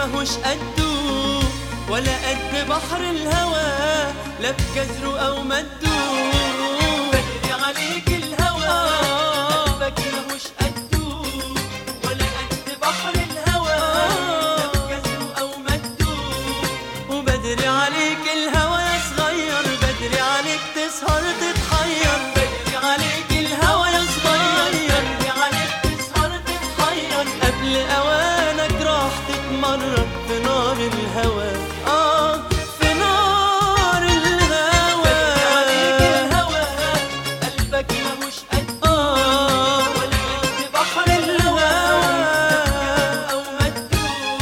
ماهوش قده ولا قد بحر الهوى، لا بجزره أو مده. بدري عليك الهوى قلبك ماهوش قده ولا قد بحر الهوى، لا بجزره أو مده. وبدري عليك الهوى يا صغير، بدري عليك تسهر تتحير. بدري عليك الهوى يا صغير، بدري عليك تسهر تتحير. قبل أوانك راح تتمرد في نار الهوى، في نار الهوى. بدري عليك الهوى قلبك ماهوش قده ولا قد بحر الهوى، أو مده.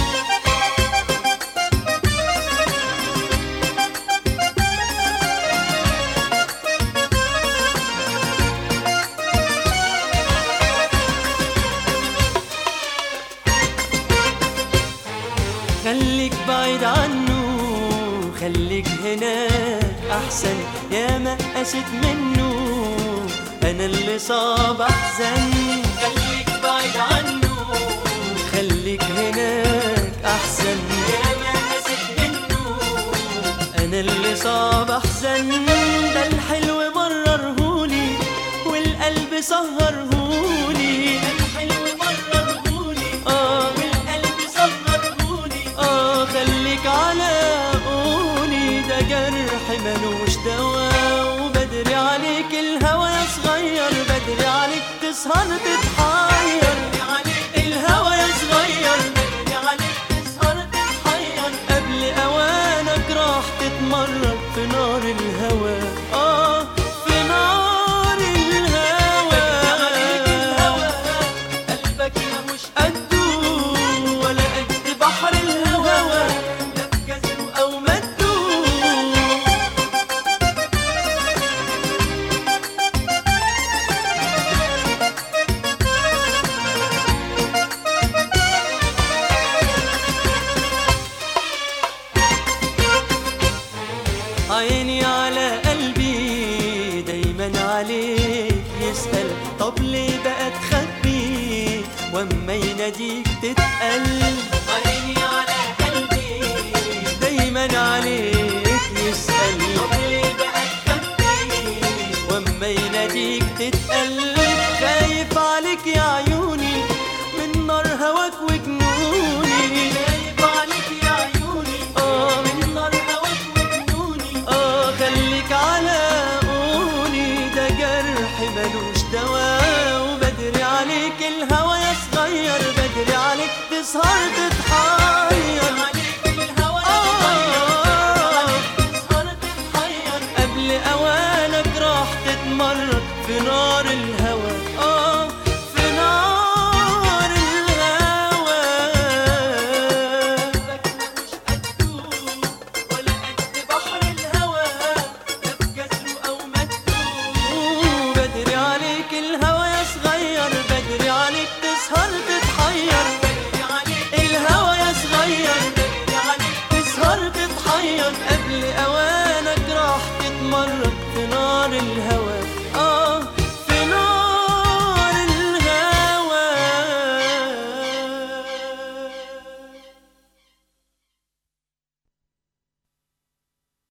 خليك بعيد عنه، خليك هناك أحسن، يا ما قست منه أنا اللي صاب أحزن. خليك بعيد عنه، خليك هناك أحسن، يا ما قست منه أنا اللي صاب أحزن. ده الحلو بررهولي والقلب سهرهولي، ده الحلو بررهولي والقلب سهرهولي. خليك على قولي، ده جرح ملوش دوا. وبدري عليك الهوى يا صغير، بدري عليك تسهر تتحير. بدري عليك الهوى يا صغير، بدري عليك تسهر تتحير. قبل أوانك راح تتمرد في نار الهوى، في نار الهوى. بدري عليك الهوى قلبك ماهوش قده ولا قد بحر الهوى، لا بجزره أو مده. عيني على قلبي دايما عليك يسأل، طب ليه بقى تخبي واما يناديك تتقل؟